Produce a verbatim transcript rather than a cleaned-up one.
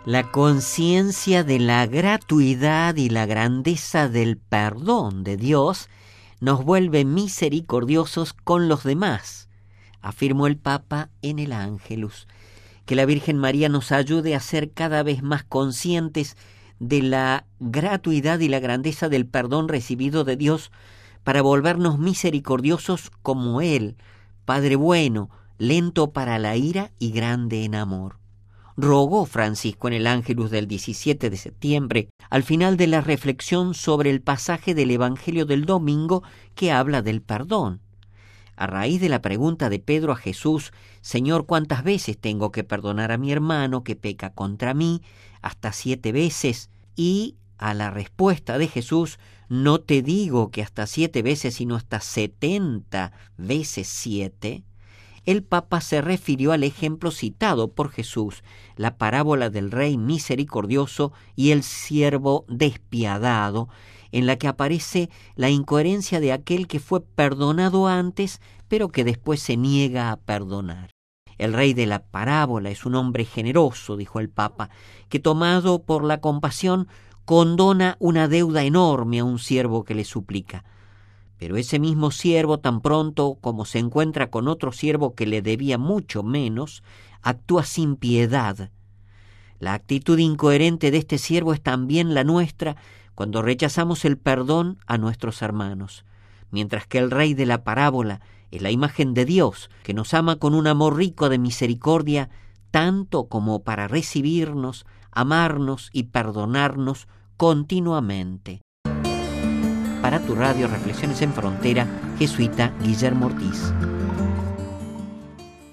La conciencia de la gratuidad y la grandeza del perdón de Dios nos vuelve misericordiosos con los demás, afirmó el Papa en el Ángelus. Que la Virgen María nos ayude a ser cada vez más conscientes de la gratuidad y la grandeza del perdón recibido de Dios para volvernos misericordiosos como Él, Padre bueno, lento para la ira y grande en amor. Rogó Francisco en el Ángelus del diecisiete de septiembre, al final de la reflexión sobre el pasaje del Evangelio del domingo que habla del perdón. A raíz de la pregunta de Pedro a Jesús, Señor, ¿cuántas veces tengo que perdonar a mi hermano que peca contra mí? Hasta siete veces. Y a la respuesta de Jesús, no te digo que hasta siete veces, sino hasta setenta veces siete. El Papa se refirió al ejemplo citado por Jesús, la parábola del rey misericordioso y el siervo despiadado, en la que aparece la incoherencia de aquel que fue perdonado antes, pero que después se niega a perdonar. El rey de la parábola es un hombre generoso, dijo el Papa, que tomado por la compasión condona una deuda enorme a un siervo que le suplica. Pero ese mismo siervo, tan pronto como se encuentra con otro siervo que le debía mucho menos, actúa sin piedad. La actitud incoherente de este siervo es también la nuestra cuando rechazamos el perdón a nuestros hermanos, mientras que el rey de la parábola es la imagen de Dios, que nos ama con un amor rico de misericordia, tanto como para recibirnos, amarnos y perdonarnos continuamente. Para tu radio Reflexiones en Frontera, jesuita Guillermo Ortiz.